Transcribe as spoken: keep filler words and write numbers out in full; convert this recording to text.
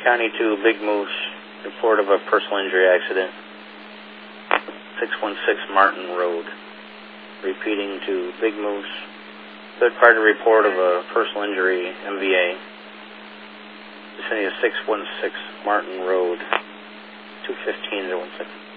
County to Big Moose, report of a personal injury accident, six one six Martin Road. Repeating to Big Moose, third party report of a personal injury, M V A, vicinity of six one six Martin Road, two fifteen oh one six.